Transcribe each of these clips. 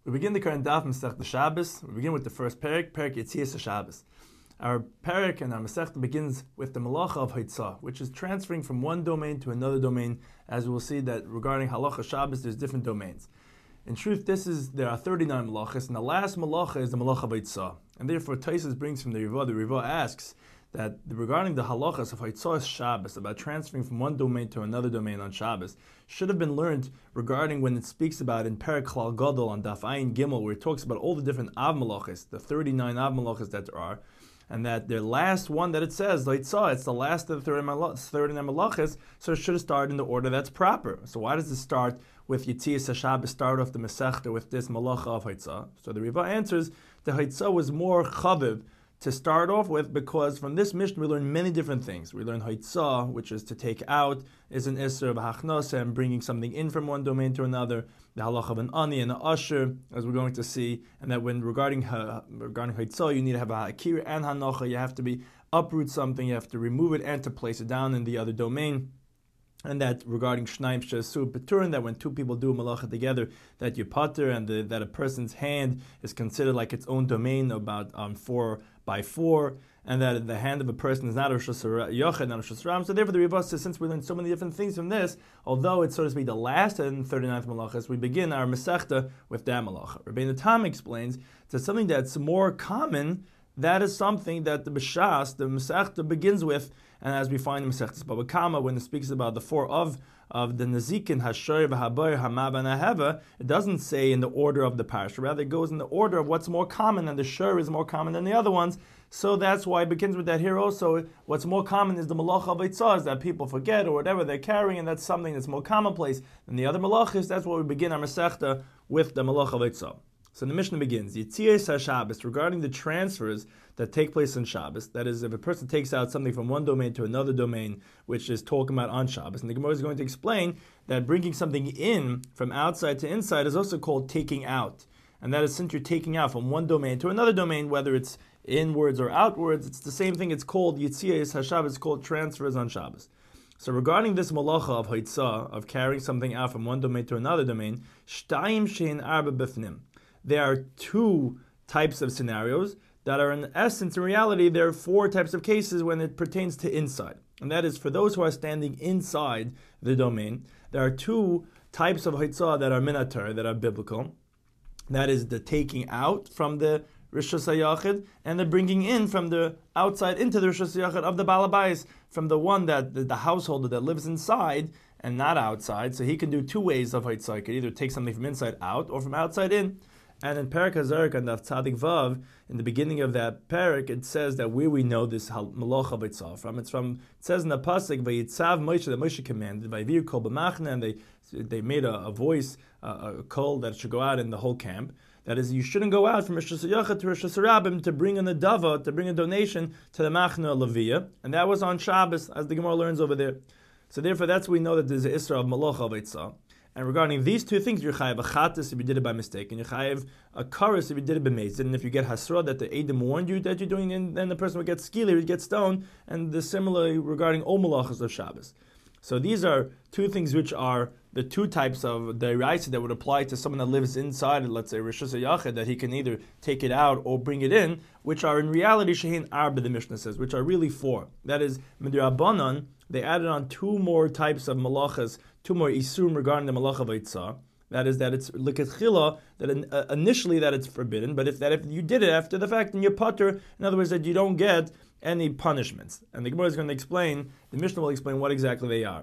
We begin the current daf Masechta Shabbos. We begin with the first parak Yetzias Shabbos. Our parak and our Masechta begins with the malacha of Haitzah, which is transferring from one domain to another domain. As we'll see that regarding halacha Shabbos, there's different domains. In truth, there are 39 malachas, and the last malacha is the malacha of Haitzah. And therefore, Taisus brings from the Rivah. The Rivah asks that regarding the halachas of Haitzah Shabbos, about transferring from one domain to another domain on Shabbos, should have been learned regarding when it speaks about in Perek Klal Gadol on Daf Ayin Gimel, where it talks about all the different Av Malachas, the 39 Av Malachas that there are, and that the last one that it says, Haitzah, it's the last of the 39 Malachas, so it should have started in the order that's proper. So why does it start with Yetzias Shabbos, start off the Masechta with this Malacha of Haitzah? So the Rivah answers, the Haitzah was more chaviv to start off with, because from this mission we learn many different things. We learn Haitzah, which is to take out, is an Isser of Hachnasa and bringing something in from one domain to another, the halach of an Ani and an Usher, as we're going to see, and that when regarding Haitzah, you need to have a Hakir and Hanocha, you have to uproot something, you have to remove it and to place it down in the other domain. And that regarding Shnaim Shesu Peturin, that when two people do a malacha together, that you pater, and that a person's hand is considered like its own domain, about 4 by 4, and that the hand of a person is not a Rosh Yochid, not a Rosh Ram. So therefore the Rivah says, since we learned so many different things from this, although it's so to speak the last and 39th malachas, we begin our Masechta with that malacha. Rabbeinu Tam explains that something that's more common, that is something that the B'Shas, the Masechta, begins with, and as we find in Masechtas Baba Kama, when it speaks about the 4 of the Nazikin, Hashoy, V'Haboy, Hamab, and Aheva, it doesn't say in the order of the parish, rather it goes in the order of what's more common, and the Shur is more common than the other ones. So that's why it begins with that here also. What's more common is the Malacha of Haitzah, that people forget or whatever they're carrying, and that's something that's more commonplace than the other Malachas. That's why we begin our Masechta with the Malacha of Haitzah. So the Mishnah begins, Yetzias Shabbos, regarding the transfers that take place on Shabbos. That is, if a person takes out something from one domain to another domain, which is talking about on Shabbos. And the Gemara is going to explain that bringing something in from outside to inside is also called taking out. And that is, since you're taking out from one domain to another domain, whether it's inwards or outwards, it's the same thing. It's called Yetzias Shabbos, it's called transfers on Shabbos. So regarding this malacha of Haitzah, of carrying something out from one domain to another domain, Shtayim Shein Arba Bifnim. There are 2 types of scenarios that are, in essence, in reality, there are 4 types of cases when it pertains to inside. And that is, for those who are standing inside the domain, there are 2 types of Haitzah that are minatar, that are biblical. That is the taking out from the Rishus HaYachid and the bringing in from the outside into the Rishus HaYachid of the Balabais, from the one that the householder that lives inside and not outside. So he can do 2 ways of Haitzah. He could either take something from inside out or from outside in. And in Perek HaZarik and Daf Tzadik Vav, in the beginning of that Perek, it says that where we know this Malacha of Haitzah from. It says in the Pasuk, Vayitzav Moshe, that Moshe commanded, Vayvir Kol B'machna, and they made a voice, a call that should go out in the whole camp. That is, you shouldn't go out from Rosh Hashanah to Rosh Hashanah to bring in a dava, to bring a donation to the Machna Leviyah, and that was on Shabbos, as the Gemara learns over there. So therefore, that's we know that there's an Isra of Malacha of Haitzah. And regarding these 2 things, you're chayav a chatas if you did it by mistake, and you're chayav a karas if you did it by mezid. And if you get hasra that the Eidim warned you that you're doing it, then the person would get skili, would get stoned. And similarly regarding all malachas of Shabbos. So these are 2 things which are the 2 types of the deraisa that would apply to someone that lives inside, let's say Rishus HaYachid, that he can either take it out or bring it in, which are in reality shehin arba, the Mishnah says, which are really 4. That is, midrabanan, they added on 2 more types of malachas, 2 more isurim regarding the malacha of Haitzah. That is, that it's likatchila, that initially that it's forbidden, but if you did it after the fact, then you're pater. In other words, that you don't get any punishments. And the Gemara is going to explain, the Mishnah will explain what exactly they are.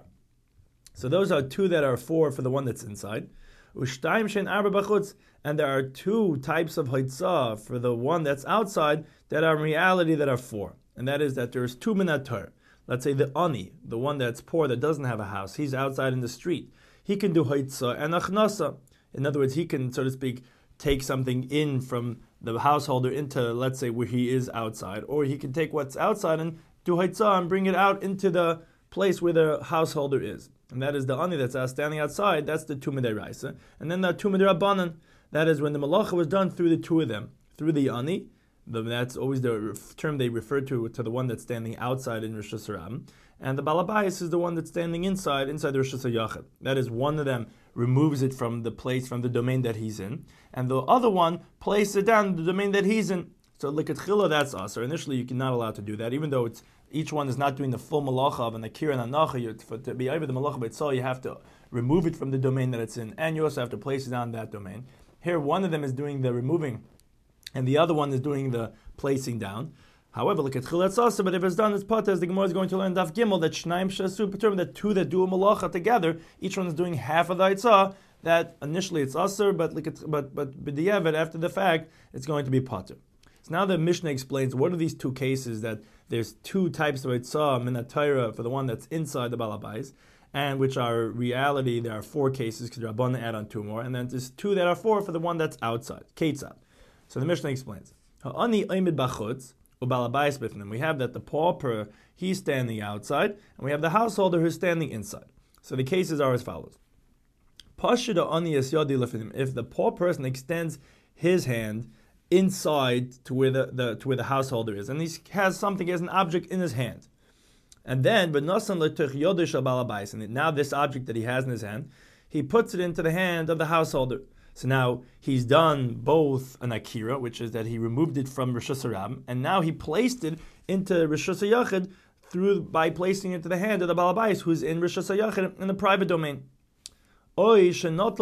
So those are 2 that are 4 for the one that's inside. Ushtayim shein arba b'chutz, and there are 2 types of Haitzah for the one that's outside that are in reality that are 4. And that is that there's 2 minatar. Let's say the ani, the one that's poor, that doesn't have a house, he's outside in the street. He can do Haitzah and Achnasa. In other words, he can, so to speak, take something in from the householder into, let's say, where he is outside. Or he can take what's outside and do Haitzah and bring it out into the place where the householder is. And that is the ani that's standing outside, that's the Tumah D'Oraisa. And then the Tumah D'Rabbanan, that is when the malacha was done through the 2 of them, through the ani. That's always the term they refer to the one that's standing outside in Rosh Hashanah. And the Balabais is the one that's standing inside the Rosh Hashanah. That is, one of them removes it from the place, from the domain that he's in, and the other one places it down in the domain that he's in. So l'katchila, that's aser. Initially, you're not allowed to do that, even though each one is not doing the full malacha of an akira and anacha. To be able the malacha b'tzal, you have to remove it from the domain that it's in, and you also have to place it on that domain. Here, one of them is doing the removing, and the other one is doing the placing down. However, look at chilat also, but if it's done as pata, as the Gemara is going to learn Daf Gimel, that shnaim shasu determined that two that do a malacha together, each one is doing half of the itzah. That initially it's aser, but b'diavad after the fact, it's going to be pata. So now the Mishnah explains what are these two cases, that there's two types of itzah min Torah for the one that's inside the balabais, and which are reality. There are four cases because Rabbanan add on two more, and then there's two that are four for the one that's outside. Ketzad. So the Mishnah explains. Ha'ani oimid bachutz. We have that the pauper, he's standing outside, and we have the householder who's standing inside. So the cases are as follows. If the poor person extends his hand inside to where the householder is, and he has something as an object in his hand, and then and now this object that he has in his hand, he puts it into the hand of the householder. So now he's done both an akira, which is that he removed it from Rishus HaRabim, and now he placed it into Rishus HaYachid by placing it into the hand of the Balabais, who's in Rishus HaYachid in the private domain. Or if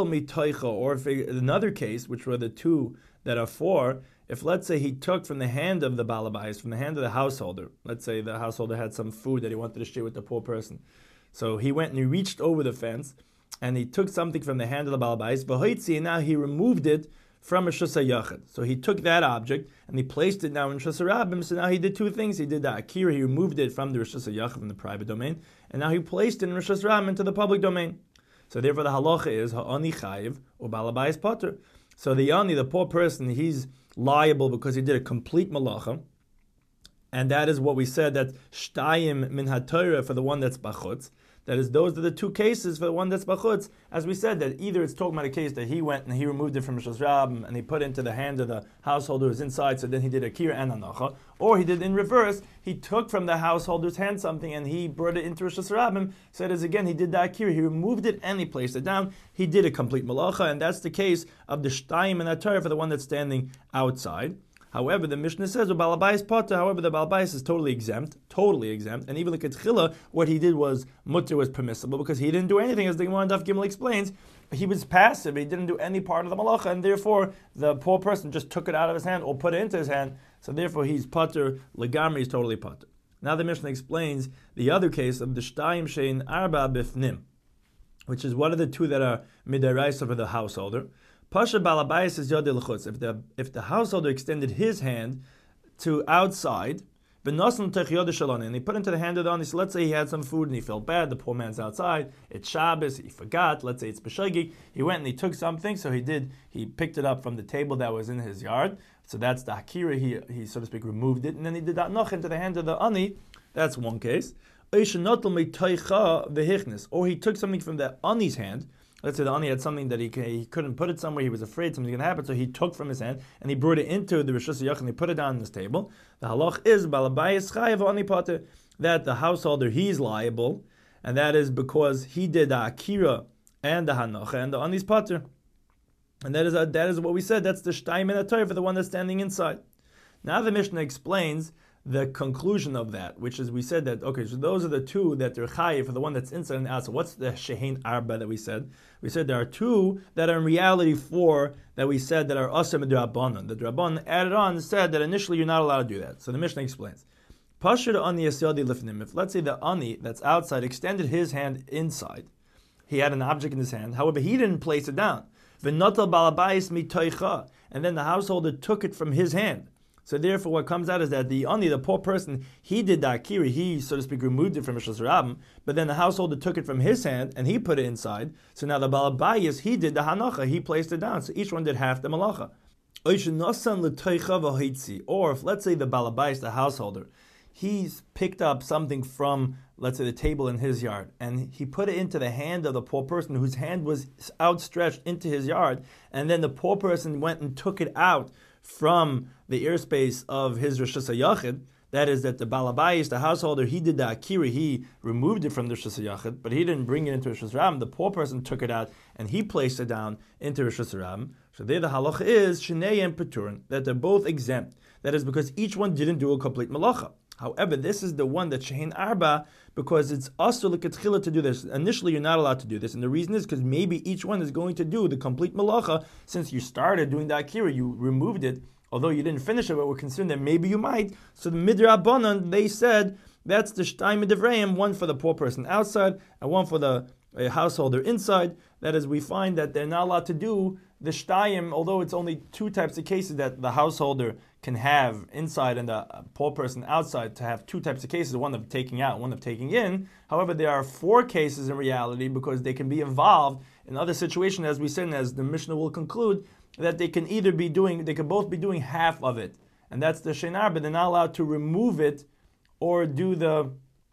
another case, which were the two that are four, if let's say he took from the hand of the Balabais, from the hand of the householder, let's say the householder had some food that he wanted to share with the poor person, so he went and he reached over the fence, and he took something from the hand of the Balabais, and now he removed it from Rishus HaYachid. So he took that object and he placed it now in Rishus HaRabim. So now he did two things. He did the akira, he removed it from the Rishus HaYachid, from the private domain, and now he placed it in Rishus HaRabim into the public domain. So therefore the halacha is ha'ani chayiv or balabais potter. So the ani, the poor person, he's liable because he did a complete malacha, and that is what we said, that shtayim min haTorah for the one that's bachutz. That is, those are the two cases for the one that's bachutz. As we said, that either it's talking about a case that he went and he removed it from Rishus HaRabim and he put it into the hand of the householder who's inside, so then he did a kira and anacha, or he did in reverse, he took from the householder's hand something and he brought it into Rishus HaRabim, so that is again, he did the akira, he removed it and he placed it down, he did a complete malacha, and that's the case of the shtayim and Torah for the one that's standing outside. However, the Mishnah says, Balabais Potter, however, the Balabais is totally exempt, and even the Ketchila, what he did was, mutter was permissible, because he didn't do anything, as the Gemara Daf Gimel explains, he was passive, he didn't do any part of the malacha, and therefore, the poor person just took it out of his hand, or put it into his hand, so therefore he's Potter, Legamri is totally Potter. Now the Mishnah explains the other case of the Shtayim Shein Arba Bifnim, which is what are the two that are Midaraisa for the householder. Pasha Balabais is Yodel Chutz. If the householder extended his hand to outside, and he put into the hand of the ani. So let's say he had some food and he felt bad. The poor man's outside. It's Shabbos. He forgot. Let's say it's B'shagi. He went and he took something. So he picked it up from the table that was in his yard. So that's the hakira. He so to speak removed it, and then he did that noch into the hand of the ani. That's one case. Or he took something from the ani's hand. Let's say the ani had something that he couldn't put it somewhere, he was afraid something's going to happen, so he took from his hand and he brought it into the Rishus HaYachid and he put it down on this table. The halach is Balabayis Chayav Ani Potter, that the householder, he's liable, and that is because he did the akira and the hanacha and the ani's potter. And that is what we said, that's the shtayim and the Torah for the one that's standing inside. Now the Mishnah explains the conclusion of that, which is we said that, okay, so those are the two that they're chayiv for the one that's inside and outside. What's the shehein arba that we said? We said there are two that are in reality four that we said that are asem and drabanan. The drabanan added on and said that initially you're not allowed to do that. So the Mishnah explains. Pashur ani yasyadi lifnim. If let's say the ani that's outside extended his hand inside, he had an object in his hand, however he didn't place it down. V'notal balabais mitoicha, and then the householder took it from his hand. So therefore, what comes out is that the poor person, he did the akiri, he, so to speak, removed it from Rishus HaRabim, but then the householder took it from his hand and he put it inside. So now the balabayis, he did the hanacha, he placed it down. So each one did half the malacha. Or if, let's say, the balabayis, the householder, he's picked up something from, let's say, the table in his yard, and he put it into the hand of the poor person whose hand was outstretched into his yard, and then the poor person went and took it out from the airspace of his Rishus HaYachid, That is that the Balabayis, the householder, he did the Akira, he removed it from the Rishus HaYachid, but he didn't bring it into Rishus HaRabim. The poor person took it out and he placed it down into Rishus HaRabim. So there the halacha is, Shnei and Peturin, that they're both exempt. That is because each one didn't do a complete malacha. However, this is the one that Shehin Arba, because it's asur l'ketchila to do this. Initially, you're not allowed to do this, and the reason is because maybe each one is going to do the complete malacha. Since you started doing the Akira, you removed it, although you didn't finish it, but we're concerned that maybe you might. So the Midrabanan, they said, that's the Shtayim Midivrayim, one for the poor person outside, and one for the householder inside. That is, we find that they're not allowed to do the Shtayim, although it's only two types of cases that the householder can have inside and the poor person outside, to have two types of cases, one of taking out, one of taking in. However, there are four cases in reality because they can be involved in other situations, as we said, and as the Mishnah will conclude, that they can either be doing, they could both be doing half of it. And that's the Shenar, but they're not allowed to remove it or do the,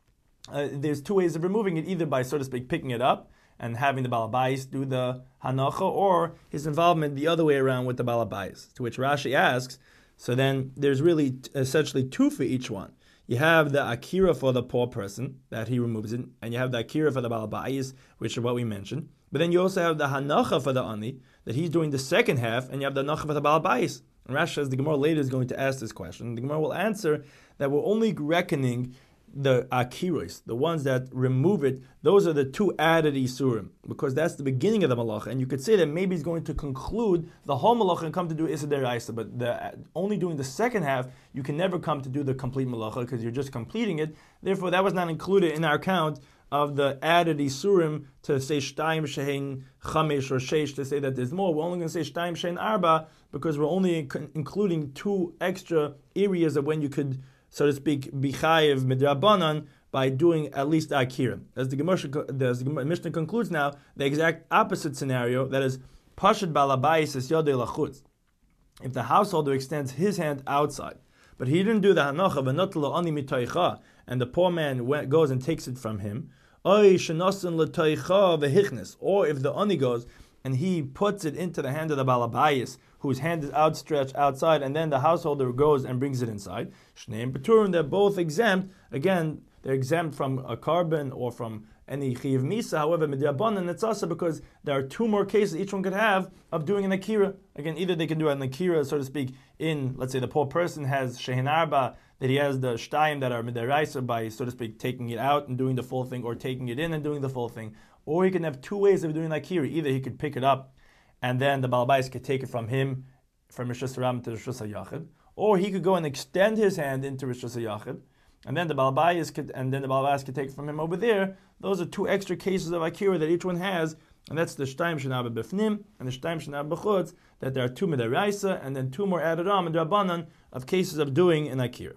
there's two ways of removing it, either by, so to speak, picking it up and having the Balabais do the Hanacha, or his involvement the other way around with the Balabais. To which Rashi asks, so then there's really essentially two for each one. You have the Akira for the poor person, that he removes it, and you have the Akira for the Balabais, which is what we mentioned. But then you also have the Hanacha for the Ani, that he's doing the second half, and you have the Hanacha for the Balabais. And Rashi says the Gemara later is going to ask this question. The Gemara will answer that we're only reckoning the Akiros, the ones that remove it. Those are the two added Isurim, because that's the beginning of the Malacha. And you could say that maybe he's going to conclude the whole Malacha and come to do Issa Deraisa, but only doing the second half, you can never come to do the complete Malacha because you're just completing it. Therefore, that was not included in our count of the added Isurim to say Shtayim Shein Chamesh or Sheish, to say that there's more. We're only going to say Shtayim Shein Arba because we're only including two extra areas of when you could, so to speak, be chayiv midrabanan by doing at least akira. As the Mishnah concludes now, the exact opposite scenario, that is, pashad balabais es yodei lachutz. If the householder extends his hand outside, but he didn't do the hanacha v'not lo ani mitoicha, and the poor man goes and takes it from him, oy shenosan l'toicha v'hichnes, or if the ani goes and he puts it into the hand of the balabayis, whose hand is outstretched outside, and then the householder goes and brings it inside. Shnei and Peturim, they're both exempt. Again, they're exempt from a carbon or from any chiv misa. However, midrabanan it's also because there are two more cases each one could have of doing an akira. Again, either they can do an akira, so to speak, in, let's say the poor person has shehin arba, that he has the shtayim that are midaraisa by, so to speak, taking it out and doing the full thing, or taking it in and doing the full thing. Or he can have two ways of doing akira. Either he could pick it up and then the Balabais could take it from him, from Rishus HaRabim to Rishus HaYachid, or he could go and extend his hand into Rishus HaYachid, and then the Balabais could take it from him over there. Those are two extra cases of Akira that each one has, and that's the Shtayim Shenab B'fnim and the Shtayim Shenab B'chutz, that there are two Midaraisa, and then two more added on, Midrabanan, of cases of doing an Akira.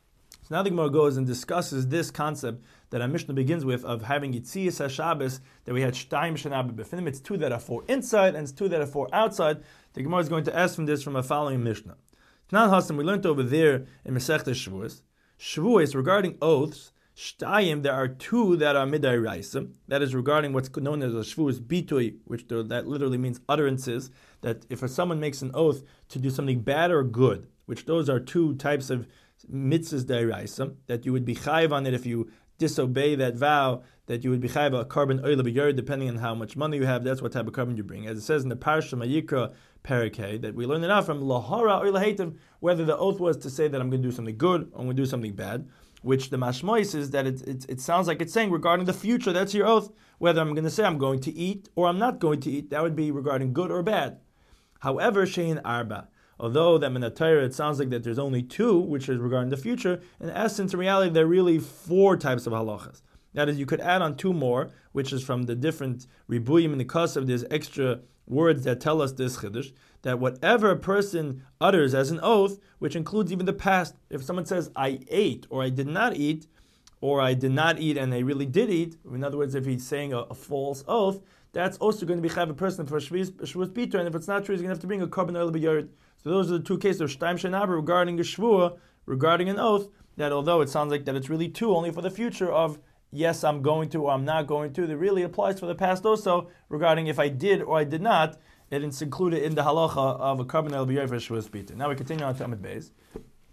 So now the Gemara goes and discusses this concept that our Mishnah begins with of having Yitzias HaShabbos, that we had Shtayim Shenab B'finim. It's two that are for inside and it's two that are for outside. The Gemara is going to ask from this from a following Mishnah. Tanan Hasan, we learned over there in Masechta Shavuos. Shavuos, regarding oaths, Shtayim, there are two that are Midai Raisa. That is regarding what's known as a Shavuos Bitui, which that literally means utterances, that if someone makes an oath to do something bad or good, which those are two types of mitzvahs deraisa, that you would be chayiv on it if you disobey that vow, that you would be chayiv a carbon oil b'yer, depending on how much money you have. That's what type of carbon you bring. As it says in the Parsha Mayikra Parakeh, that we learned it out from lahara or lahativ, whether the oath was to say that I'm going to do something good or I'm going to do something bad, which the mashmois is that it sounds like it's saying regarding the future, that's your oath, whether I'm going to say I'm going to eat or I'm not going to eat, that would be regarding good or bad. However, shein arba, although that in the Torah it sounds like that there's only two, which is regarding the future, in essence, in reality, there are really four types of halachas. That is, you could add on two more, which is from the different ribuyim in the kasav, there's extra words that tell us this chiddush, that whatever a person utters as an oath, which includes even the past, if someone says, I ate, or I did not eat, or I did not eat and I really did eat, in other words, if he's saying a false oath, that's also going to be chayv a person for Shavuos Biter, and if it's not true, he's going to have to bring a carbon oil b'yared. So those are the two cases of Shtayim Shenab regarding a Shvuah, regarding an oath, that although it sounds like that it's really two only for the future of, yes, I'm going to or I'm not going to, that really applies for the past also, regarding if I did or I did not, it's included in the halacha of a carbon oil b'yared for Shavuos Biter. Now we continue on to Amud Beis.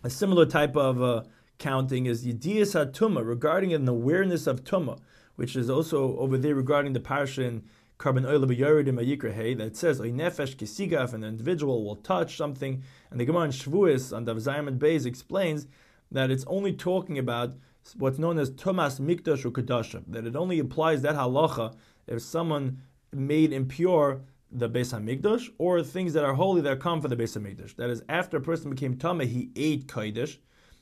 A similar type of counting is Yediyas HaTumah, regarding an awareness of Tumah, which is also over there regarding the parsha in Karban Oil B'Yoredim Vayikra that says Nefesh Kisigaf, an individual will touch something, and the Gemara in Shavuos on Dav Zayin Beis explains that it's only talking about what's known as Tumas Mikdash or Kedusha, that it only applies that halacha if someone made impure the Beis HaMikdash or things that are holy that come for the Beis HaMikdash. That is, after a person became Tameh, he ate Kodesh,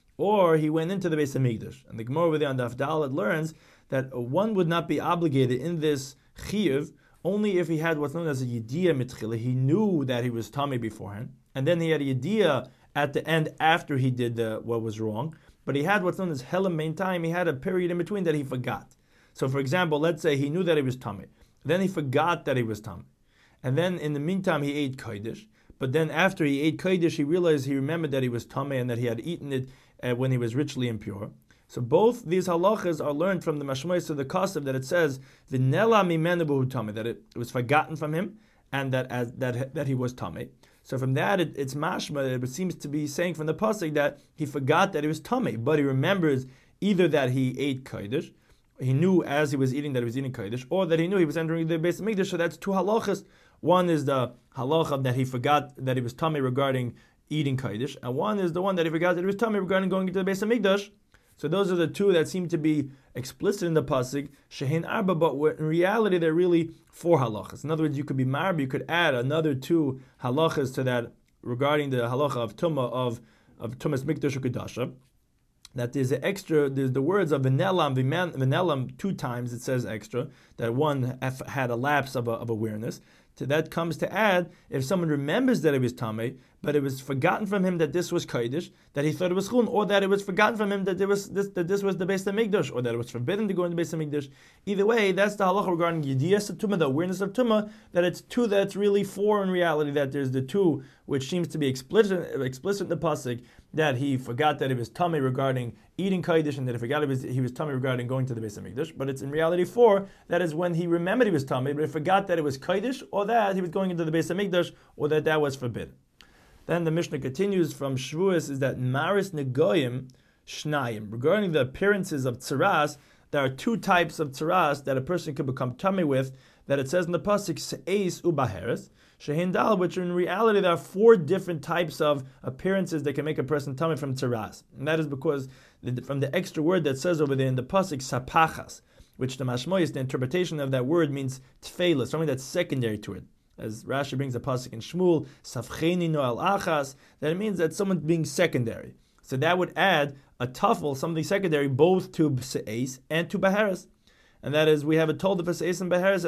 or he went into the Beis HaMikdash. And the Gemara over there on Daf Dalet learns that one would not be obligated in this chiyuv only if he had what's known as a yediyah mitchila. He knew that he was Tameh beforehand, and then he had a yediyah at the end after he did what was wrong. But he had what's known as helam main time. He had a period in between that he forgot. So, for example, let's say he knew that he was Tameh, then he forgot that he was Tameh, and then in the meantime he ate Kodesh. But then after he ate Kodesh, he remembered that he was Tameh and that he had eaten it when he was ritually impure. So both these halachas are learned from the Mashmois of the Kasav, that it says v'nela mimenu b'hu tameh, that it was forgotten from him, and that he was tameh. So from that it's mashma. It seems to be saying from the pasuk that he forgot that he was tameh, but he remembers either that he ate kodesh, he knew as he was eating that he was eating kodesh, or that he knew he was entering the Beis HaMikdash. So that's two halachas. One is the halacha that he forgot that he was tameh regarding eating kodesh, and one is the one that he forgot that he was tameh regarding going into the Beis HaMikdash. So those are the two that seem to be explicit in the pasuk, shehin arba, but in reality they're really four halachas. In other words, you could be marb, you could add another two halachas to that regarding the halacha of tumah of tumas mikdash or kedusha. That there's the words of v'nelam 2 times it says extra, that one had a lapse of awareness. So that comes to add, if someone remembers that it was Tameh, but it was forgotten from him that this was Kodesh, that he thought it was Chulun, or that it was forgotten from him that this was the Beis HaMikdash, or that it was forbidden to go into the Beis HaMikdash. Either way, that's the halacha regarding Yediyas Tumah, the awareness of Tumah, that it's 2 that's really 4 in reality, that there's the 2 which seems to be explicit in the pasuk, that he forgot that he was Tameh regarding eating Kodesh, and that he forgot he was Tameh regarding going to the Beis HaMikdash. But it's in reality 4, that is when he remembered he was Tameh, but he forgot that it was Kodesh, or that he was going into the Beis HaMikdash, or that was forbidden. Then the Mishnah continues from Shavuos, is that Maris Negoyim Shnayim. Regarding the appearances of tzaras, there are 2 types of tzaras that a person could become Tameh with, that it says in the pasuk Se'es Ubaheres, Shehindal, which in reality there are 4 different types of appearances that can make a person Tameh from tzaras. And that is because from the extra word that says over there in the pasuk Sapachas, which the Mashmois, the interpretation of that word means tefela, something that's secondary to it. As Rashi brings a pasuk in Shmuel, Safcheni no al achas, that it means that someone's being secondary. So that would add a tafel, something secondary, both to Se'es and to Baheres. And that is, we have it told for Se'es and Baheres,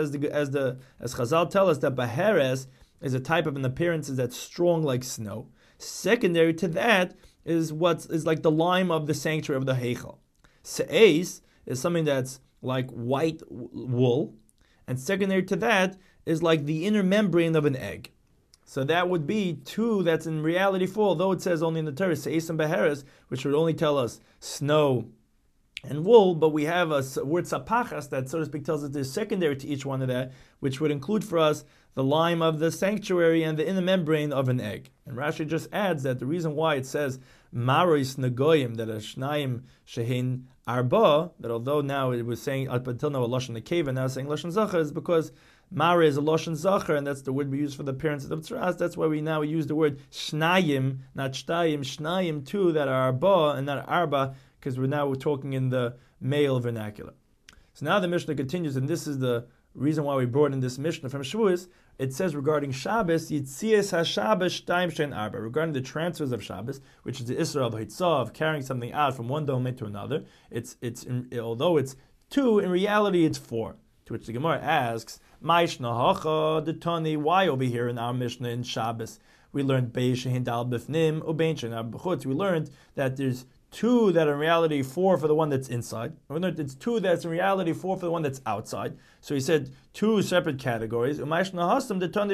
as Chazal tell us, that Baheres is a type of an appearance that's strong like snow. Secondary to that is what is like the lime of the sanctuary of the Heichal. Se'es is something that's like white wool, and secondary to that is like the inner membrane of an egg. So that would be 2 that's in reality 4, although it says only in the Torah, Se'es and Beheres, which would only tell us snow and wool, but we have a word sapachas that, so to speak, tells us there's secondary to each one of that, which would include for us the lime of the sanctuary and the inner membrane of an egg. And Rashi just adds that the reason why it says Maris Negoyim, that a Shnayim Shehin Arba, that although now it was saying up until now a Lashon Nekeva, now saying Lashon Zachar, is because Mara is a Lashon Zachar, and that's the word we use for the appearances of Tzaras. That's why we now use the word Shnayim, not Shtayim, Shnayim 2 that are Arba and not Arba, because we're talking in the male vernacular. So now the Mishnah continues, and this is the reason why we brought in this Mishnah from Shavuos. It says regarding Shabbos, Yitzias HaShabbos Shtayim Shein Arba, regarding the transfers of Shabbos, which is the Isra of Hitzah, of carrying something out from one domain to another. Although it's 2, in reality it's 4. To which the Gemara asks, Ma'ishna hacha detani, why over here in our Mishnah in Shabbos we learned Beis Shehin Dal Bifnim Ubein Shein Arba B'chutz. We learned that there's 2 that are in reality 4 for the one that's inside. We learned it's 2 that's in reality 4 for the one that's outside. So he said 2 separate categories. And why over there by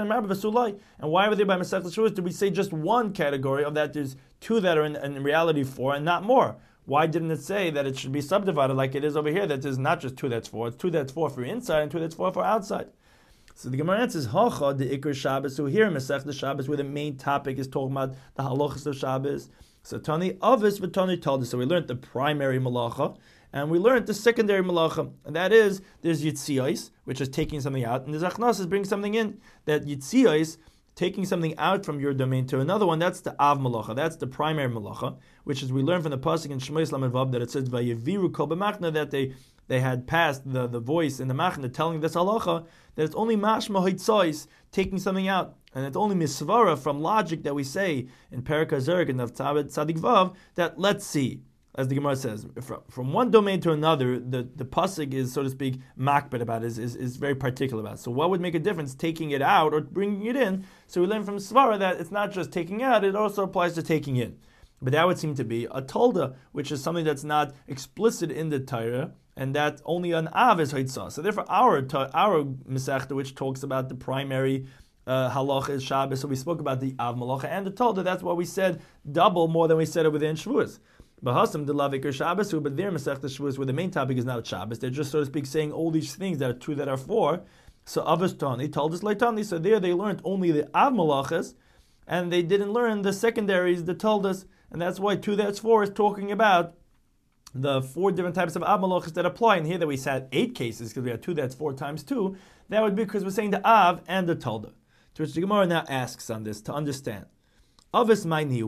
Masechet Shavuos did we say just 1 category of that? There's 2 that are in reality 4 and not more. Why didn't it say that it should be subdivided like it is over here, that there's not just 2 that's 4, it's 2 that's 4 for inside and 2 that's 4 for outside? So the Gemara answers, Hacha, the Iker Shabbos. So here in Masechet Shabbos, where the main topic is talking about the halachas of Shabbos. So Tani Avis v'Tani Talda. So we learned the primary malacha, and we learned the secondary malacha, and that is there's Yitzios, which is taking something out, and there's Achnas, bringing something in. That Yitzios, taking something out from your domain to another one, that's the Av malacha, that's the primary malacha, which is we learn from the pasuk in Shmos Lamed Vav that it says Vayeviru kol b'machna, that they had passed the voice in the machna telling this halacha that it's only mashma hitzois, taking something out. And it's only misvara from logic that we say in Perek HaZerek and Tzadik Vav that let's see, as the Gemara says, from one domain to another, the pasuk is, so to speak, makbet about it, is very particular about it. So what would make a difference, taking it out or bringing it in? So we learn from Svara that it's not just taking out, it also applies to taking in. But that would seem to be a tolda, which is something that's not explicit in the Torah, and that only an av is haitzah. So therefore our Masechta, which talks about the primary halacha is Shabbos, so we spoke about the Av Malacha and the Tolda. That's why we said double more than we said over there in Shavuos. Bahasam the Lavik Shabbos, but their Masechta Shavuos, where the main topic is not Shabbos, they're just, so to speak, saying all these things that are two that are four. So Avastani told us Laitani. So there they learned only the Av Malachas, and they didn't learn the secondaries, the Toldas, and that's why 2 that's 4 is talking about the 4 different types of Av Malachas that apply. And here that we said 8 cases, because we have 2 that's 4 times 2, that would be because we're saying the Av and the Tolda. To which the Gemara now asks on this to understand. Avis Maini,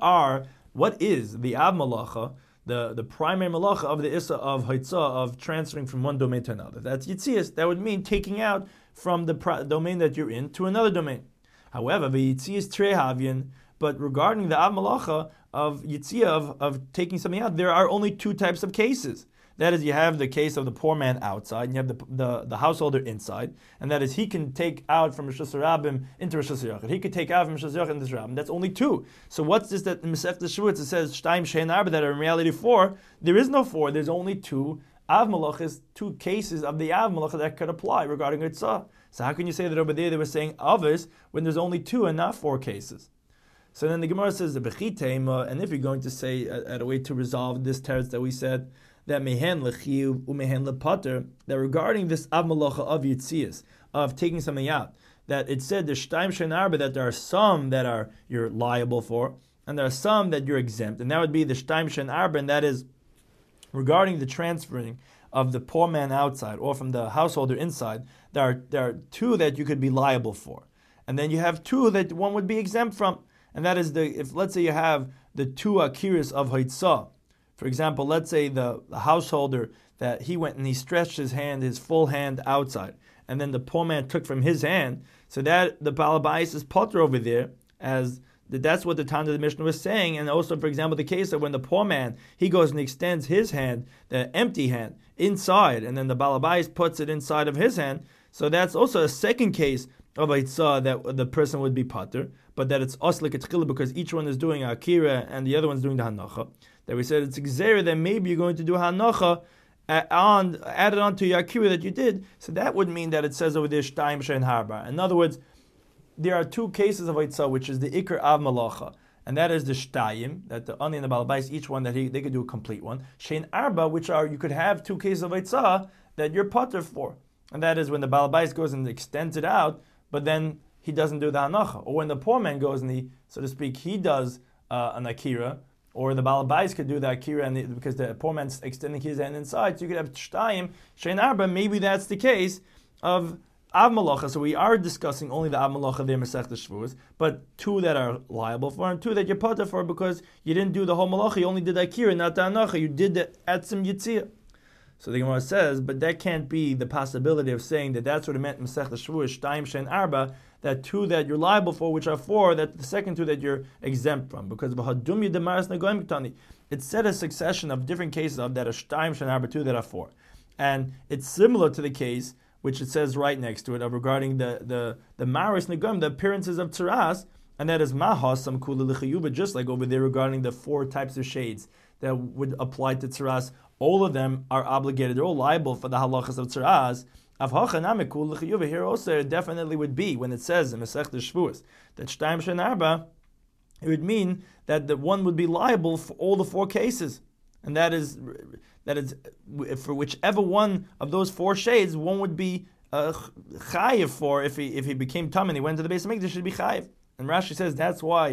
what is the Av Malacha, the primary malacha of the Issa of Haitzah, of transferring from one domain to another? That's Yitzias. That would mean taking out from the domain that you're in to another domain. However, the Yitzias Trehavian, but regarding the Av Malacha of Yitzia, of taking something out, there are only 2 types of cases. That is, you have the case of the poor man outside, and you have the householder inside, and that is he can take out from Rosh Hashanah into Rosh Hashanah. He could take out from Rosh Hashanah into Rosh Hashanah. That's only 2. So what's this that in Masechta Shavuot it says Shtaim Shein Arba, that are in reality 4? There is no 4. There's only 2 Av Malachas, 2 cases of the Av Malacha that could apply regarding Yitzah. So how can you say that over there they were saying Avos when there's only 2 and not 4 cases? So then the Gemara says the Bechitema, and if you're going to say at a way to resolve this teretz that we said, that mehen lechiv umehen lepater, that regarding this av malacha of yitzias, of taking something out, that it said the shtaim shein arba, that there are some that you're liable for, and there are some that you're exempt, and that would be the shtaim shein arba, and that is regarding the transferring of the poor man outside or from the householder inside. There are 2 that you could be liable for, and then you have 2 that one would be exempt from, and that is if let's say you have the 2 akiras of haitzah. For example, let's say the householder, that he went and he stretched his full hand outside, and then the poor man took from his hand, so that the Baal Bayis is potter over there, as that's what the Tana of the Mishnah was saying. And also, for example, the case of when the poor man, he goes and extends his hand, the empty hand, inside, and then the Baal Bayis puts it inside of his hand, so that's also a second case of Eitzah that the person would be potter, but that it's oslik etchila because each one is doing akira and the other one's doing the hanacha. That we said it's exera that maybe you're going to do hanacha added on to your akira that you did. So that would mean that it says over there shtaim shein harba. In other words, there are 2 cases of Eitzah, which is the ikar av malacha, and that is the shtayim, that the ani and the balabais, each one that they could do a complete one. Shein arba, which are you could have 2 cases of Eitzah that you're potter for, and that is when the balabais goes and extends it out, but then he doesn't do the hanacha, or when the poor man goes and he, so to speak, he does an akira, or the balabais could do the akira, because the poor man's extending his hand inside, so you could have shtayim shein arba. Maybe that's the case of av malacha. So we are discussing only the av malacha there, Masechta Shavuos, but 2 that are liable for, and 2 that you're potter for because you didn't do the whole malacha, you only did the akira, not the hanacha. You did the etzim yitzia. So the Gemara says, but that can't be the possibility of saying that that's what it meant in Masechta Shavuos, shtaim shein arba, that 2 that you're liable for, which are 4, that the second 2 that you're exempt from, because it said a succession of different cases of that are shtaim shein arba, 2 that are 4, and it's similar to the case which it says right next to it of regarding the maris negam, the appearances of tzaras, and that is mahas some kula l'chiyuva, just like over there regarding the 4 types of shades that would apply to tzaras. All of them are obligated, they're all liable for the halachas of tzaras. Here also it definitely would be, when it says in Masechta Shavuos that shtaim shein arba, it would mean that the one would be liable for all the 4 cases. And that is for whichever one of those 4 shades, one would be chayiv for, if he became tam and he went to the base of mikdash, should be chayiv. And Rashi says that's why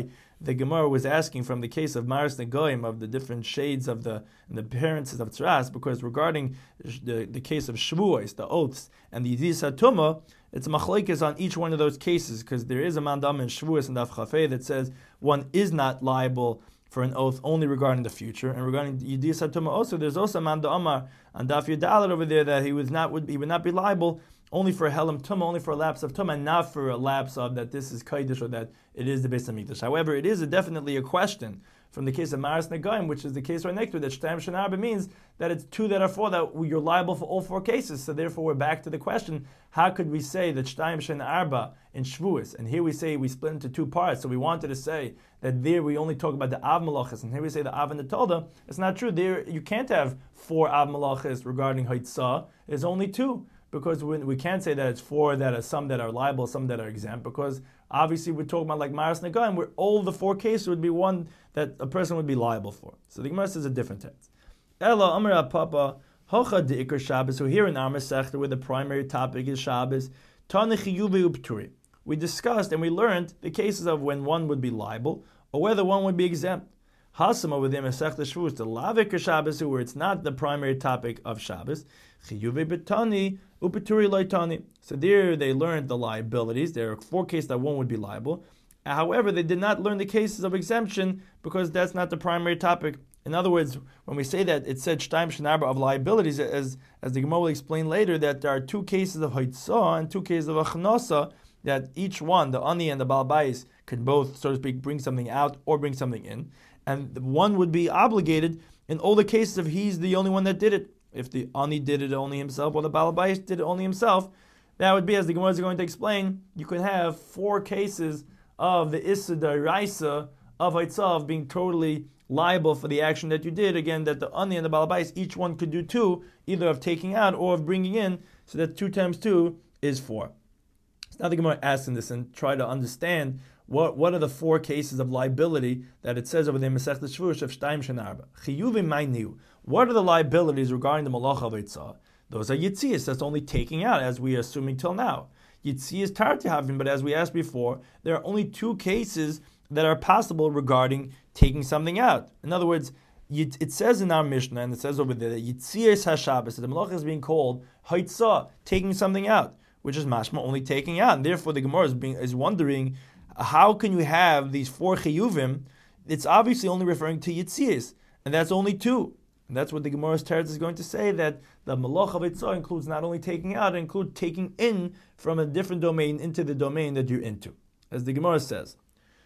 the Gemara was asking from the case of Maris Negoim, of the different shades of the appearances of Tzras, because regarding the case of Shavuos, the oaths, and the Yidis HaTumah, it's machlekes on each one of those cases, because there is a mandam in Shavuos and Daf Chafei that says one is not liable for an oath only regarding the future, and regarding Yidis HaTumah also, there's also a mandam Amar on Daf Yudalet over there that he would not be liable only for a Helam Tumah, only for a lapse of Tumah, and not for a lapse of that this is Kaidish or that it is the Beis HaMikdash. However, it is definitely a question from the case of Maris Negoim, which is the case right next to it, that Shtayim Shana Arba means that it's two that are four, that you're liable for all four cases. So therefore we're back to the question, how could we say that Shtayim Shana Arba in Shavuos, and here we say we split into two parts, so we wanted to say that there we only talk about the Av Malachas, and here we say the Av and the Tolda. It's not true. There you can't have four Av Malachas regarding Haitzah. There's only two, because we can't say that it's four that are some that are liable, some that are exempt, because obviously we're talking about like Maris Negoim, where all the four cases would be one that a person would be liable for. So the Gemara says a different text. Ela Amar Papa Hocha de Ikar Shabbos. So here in our Masechta, where the primary topic is Shabbos, Tani Chiyuvi Upturi. We discussed and we learned the cases of when one would be liable or whether one would be exempt. Hasam over there Masechta Shavuos, the Lavik Shabbos, where it's not the primary topic of Shabbos. Chiyuvi Betani Upturi Loitani. So there they learned the liabilities. There are four cases that one would be liable. However, they did not learn the cases of exemption because that's not the primary topic. In other words, when we say that it said Shtayim Shenarba of liabilities, as the Gemara will explain later, that there are two cases of Haitzah and two cases of Achnasa, that each one, the Ani and the Baal Bayis, could both, so to speak, bring something out or bring something in. And one would be obligated in all the cases if he's the only one that did it. If the Ani did it only himself or the Baal Bayis did it only himself, that would be, as the Gemara is going to explain, you could have four cases of the Issa D'Oraisa of Haitzah being totally liable for the action that you did. Again, that the Ani and the Baal Bayis, each one could do two, either of taking out or of bringing in, so that 2 times 2 is 4. So now the Gemara asks in this and try to understand what are the four cases of liability that it says over there in Masechta Shavuos of Shtayim Shenarba. Chiyuvi Ma'niu. What are the liabilities regarding the Malach of Haitzah? Those are Yitzias, that's only taking out, as we are assuming till now. Yitzi is Tartihavim, but as we asked before, there are only 2 cases that are possible regarding taking something out. In other words, it says in our Mishnah, and it says over there, that Yitzias HaShabbos, that the Malach is being called Haitzah, taking something out, which is mashma, only taking out. And therefore the Gemara is wondering, how can you have these 4 chiyuvim? It's obviously only referring to Yitzias, and that's only 2. And that's what the Gemara's teretz is going to say, that the malach of Haitzah includes not only taking out, it includes taking in from a different domain into the domain that you're into. As the Gemara says,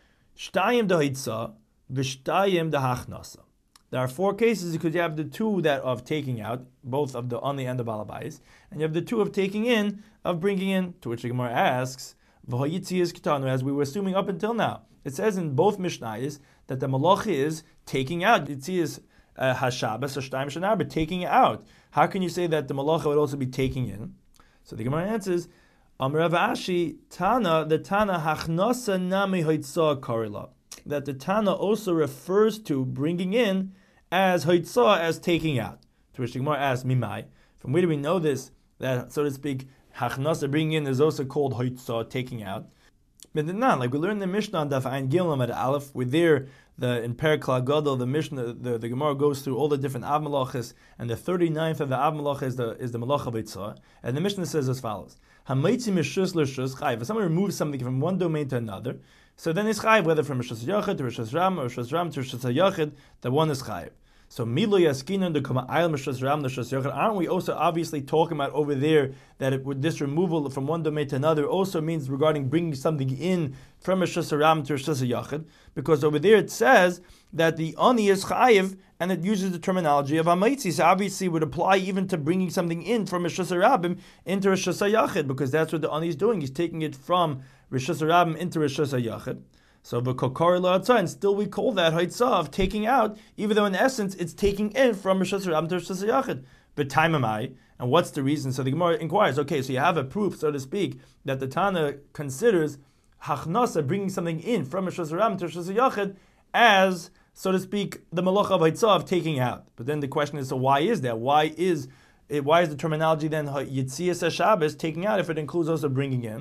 Shtayim da Haitzah, v'shtayim da Hachnasa. There are 4 cases because you have the 2 that of taking out, both of the Ani and the Baal Bayis, and you have the 2 of taking in, of bringing in, to which the Gemara asks, V'hayitzias kitanu, as we were assuming up until now. It says in both Mishnayos that the malach is taking out. Yitzias HaShabbos or Shtayim Shenarba, taking it out. How can you say that the malacha would also be taking in? So the Gemara answers, Amar Rav Ashi, Tana, the Tana Hachnasa Nami Haitzah Karila. That the Tana also refers to bringing in as Haitzah, as taking out. To which the Gemara asks, Mimai, from where do we know this? That, so to speak, Hachnasa, bringing in, is also called Haitzah, taking out. But not, like we learned in the Mishnah on Daf Ayin Gimel at Aleph, we're there, in Perek Gadol, the Mishnah, the Gemara goes through all the different Av Malachas, and the 39th of the Av Malach is the Malach of Haitzah, and the Mishnah says as follows: Hamaitzi mishus l'shus chayv. If someone removes something from one domain to another, so then it's chayv, whether from Rishus Yachid to Rishus Ram, or Rishus Ram to Rishus Yachid, the one is chayv. So Milo Yaskinan the Kama Ayel Rishus Ram the Rishus Yachid. Aren't we also obviously talking about over there that this removal from one domain to another also means regarding bringing something in from Rishus Ram to Rishus Yachid? Because over there it says that the Ani is chayiv, and it uses the terminology of Hamaitzi. So obviously it would apply even to bringing something in from Rishus Rabim into Rishus Yachid, because that's what the Ani is doing. He's taking it from Rishus Rabim into Rishus Yachid. So v'kokar la'atzah, and still we call that haitzah of taking out, even though in essence it's taking in from Rishus Rabim to Rishus Yachid. But time am I? And what's the reason? So the Gemara inquires, okay, so you have a proof, so to speak, that the Tana considers hachnasa, bringing something in from Rishus Rabim to Rishus Yachid, as, so to speak, the malach of haitzah of taking out. But then the question is, so why is that? Why is the terminology then Yitzias HaShabbos, taking out, if it includes also bringing in?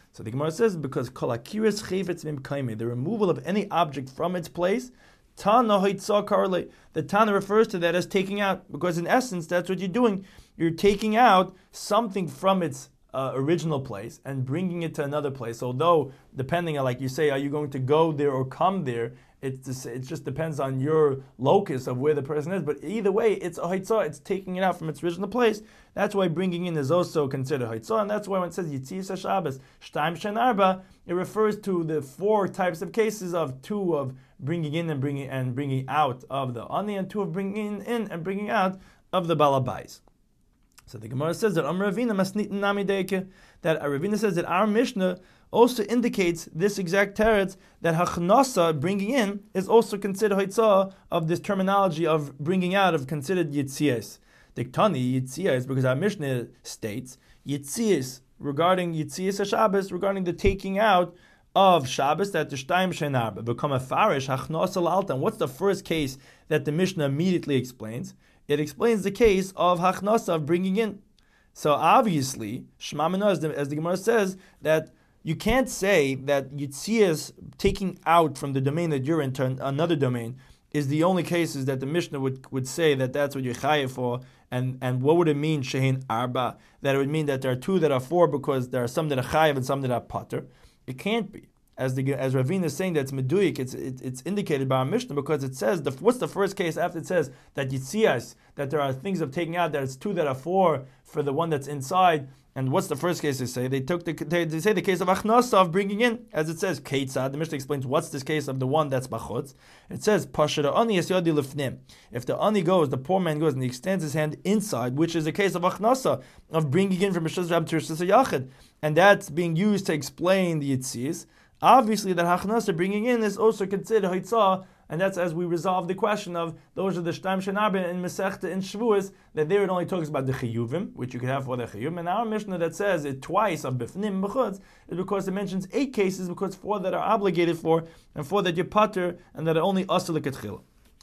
So the Gemara says, because kol akiris chayvetz mimkaime, the removal of any object from its place, Tana Haitzah Karle. The Tana refers to that as taking out, because in essence, that's what you're doing. You're taking out something from its original place and bringing it to another place. Although, depending on, like you say, are you going to go there or come there? It just depends on your locus of where the person is. But either way, it's a Haitzah. It's taking it out from its original place. That's why bringing in is also considered Haitzah. And that's why when it says Yitzias HaShabbos, Shtaim Shen Arba, it refers to the 4 types of cases of 2 of bringing in and bringing out of the ani, and 2 of bringing in and bringing out of the balabais. So the Gemara says that Ravina masnitin nami deike, that Ravina says that our Mishnah also indicates this exact teretz, that hachnasa, bringing in, is also considered haitzah of this terminology of bringing out, of considered yitzias. Diktani yitzias, because our Mishnah states yitzias regarding Yitzias HaShabbos, regarding the taking out of Shabbos, that the Shtaim Shenarba become a farish hachnasa l'alta. And what's the first case that the Mishnah immediately explains? It explains the case of hachnasa, of bringing in. So obviously, Shema Mino, as the Gemara says, that you can't say that Yitzias taking out from the domain that you're in to another domain is the only cases that the Mishnah would say that that's what you're chayav for. And what would it mean, Shehin Arba? That it would mean that there are 2 that are 4 because there are some that are chayav and some that are pater. It can't be. As Ravina is saying, that's meduyik, it's indicated by our Mishnah, because it says, what's the first case after it says that Yitzias, that there are things of taking out, that it's 2 that are 4 for the one that's inside. And what's the first case they say? They say the case of achnasa, of bringing in, as it says, keitzad. The Mishnah explains what's this case of the one that's bachutz. It says, pashara ani es yadi lefnim. If the ani goes, the poor man goes and he extends his hand inside, which is a case of achnasa, of bringing in from Rishus Rab to Rishus Yachid, and that's being used to explain the Yitzias. Obviously, that hachnasa, bringing in, is also considered haitzah, and that's as we resolve the question of those are the Shtaim Shenarba in Masechta in Shavuos, that there it only talks about the chiyuvim, which you could have for the chiyuvim. And our Mishnah that says it twice of bifnim b'chutz is because it mentions 8 cases, because 4 that are obligated for, and 4 that you're pater, and that are only asur l'katchila.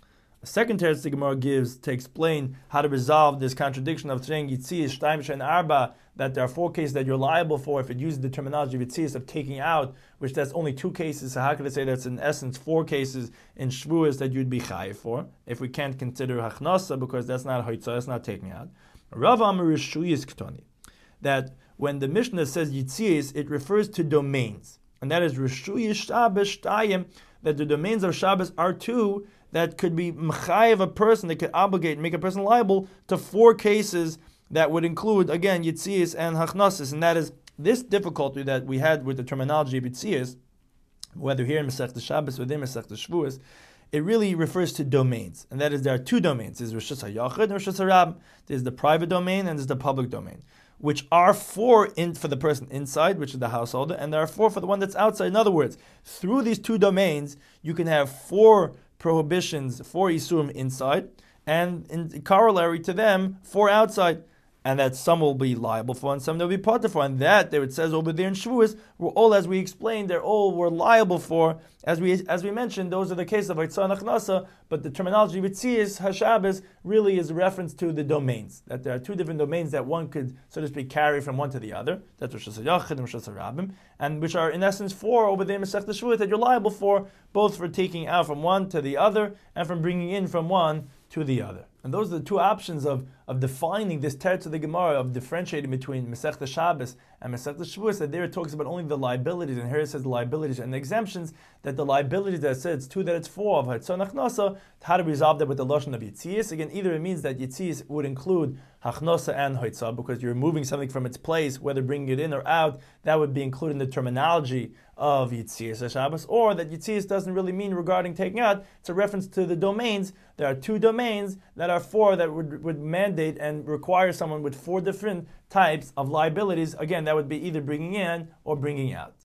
A second teretz the Gemara gives to explain how to resolve this contradiction of saying Yitzias Shtaim Shen Arba, that there are 4 cases that you're liable for if it uses the terminology of Yitzias, of taking out, which that's only 2 cases. So how could I say that's in essence 4 cases in Shavuos that you'd be chayiv for, if we can't consider hachnasa, because that's not haitzah, that's not taking out. Rav Amar Rishuyis Ktoni, that when the Mishnah says Yitzias, it refers to domains, and that is Rishuyis Shabbos Shtayim, that the domains of Shabbos are 2 that could be mechayev a person, that could obligate, make a person liable to 4 cases that would include, again, Yitzias and Hachnasis. And that is this difficulty that we had with the terminology of Yitzias, whether here in Masechta Shabbos or in Masechta Shavuos, it really refers to domains. And that is, there are 2 domains. There's Rishus HaYachid and Rishus HaRab. There's the private domain and there's the public domain, which are 4 for the person inside, which is the householder, and there are 4 for the one that's outside. In other words, through these 2 domains, you can have 4 prohibitions, 4 isurim inside, and in corollary to them, 4 outside. And that some will be liable for and some they'll be pater for. And that, there it says over there in Shavuos, were all, as we explained, they're all were liable for. As we mentioned, those are the cases of Haitzah and Achnasa, but the terminology of Yitzias HaShabbos really is a reference to the domains. That there are 2 different domains that one could, so to speak, carry from one to the other. That's Rishus HaYachid and Rishus HaRabim, and which are in essence 4 over there in Masechta Shavuos that you're liable for, both for taking out from one to the other and from bringing in from one to the other. And those are the 2 options of defining this teretz of the Gemara, of differentiating between Masechta Shabbos and Masechta Shavuos, that there it talks about only the liabilities, and here it says the liabilities and the exemptions, that the liabilities that it says it's 2 that it's 4 of Haitzah and Achnasa, how to resolve that with the Lashon of Yitzias. Again, either it means that Yitzias would include Hachnasa and Haitzah, because you're removing something from its place, whether bringing it in or out, that would be included in the terminology of Yitzias HaShabbos, or that Yitzias doesn't really mean regarding taking out, it's a reference to the domains. There are 2 domains that are 4 that would mandate and require someone with 4 different types of liabilities. Again, that would be either bringing in or bringing out.